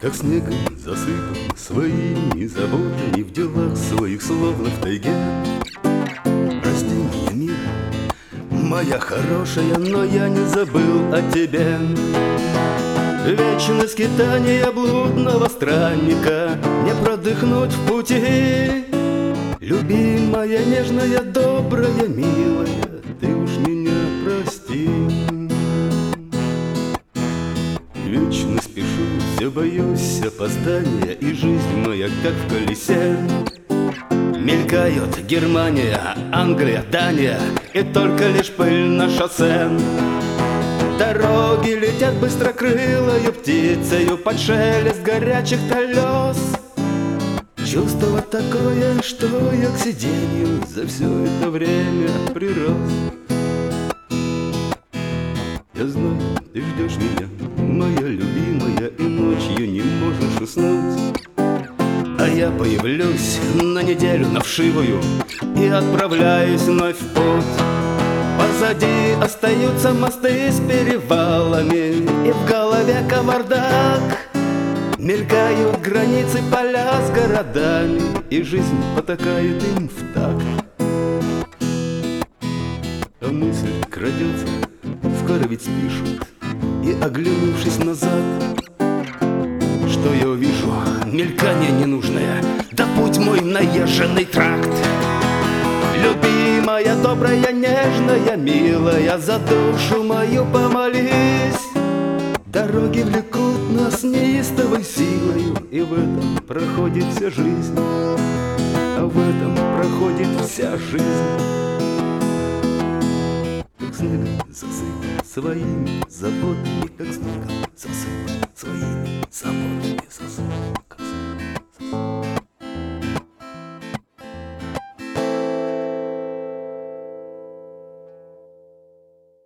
как снегом засыпан своими заботами, в делах своих словно в тайге. Прости меня, милая, моя хорошая, но я не забыл о тебе. Вечность скитания блудного странника, не продыхнуть в пути. Любимая, нежная, добрая, милая, ты уж меня прости. Вечно спешу, все боюсь опоздания, и жизнь моя как в колесе. Мелькают Германия, Англия, Дания, и только лишь пыль на шоссе. Дороги летят быстрокрылою птицею под шелест горячих колес. Чувство такое, что я к сиденью за все это время прирос. Я знаю, ты ждешь меня, моя любимая, и ночью не можешь уснуть. А я появлюсь на неделю на вшивую и отправляюсь вновь в путь. Позади остаются мосты с перевалами, и в голове кавардак. Мелькают границы, поля с городами, и жизнь потакает им в такт. А мысль крадется, скоро ведь спишут, и, оглянувшись назад, что я увижу? Мелькание ненужное, да путь мой наезженный тракт. Любимая, добрая, нежная, милая, за душу мою помолись. Дороги влекут нас неистовой силою, и в этом проходит вся жизнь. А в этом проходит вся жизнь. Как снег засыпан своими заботами,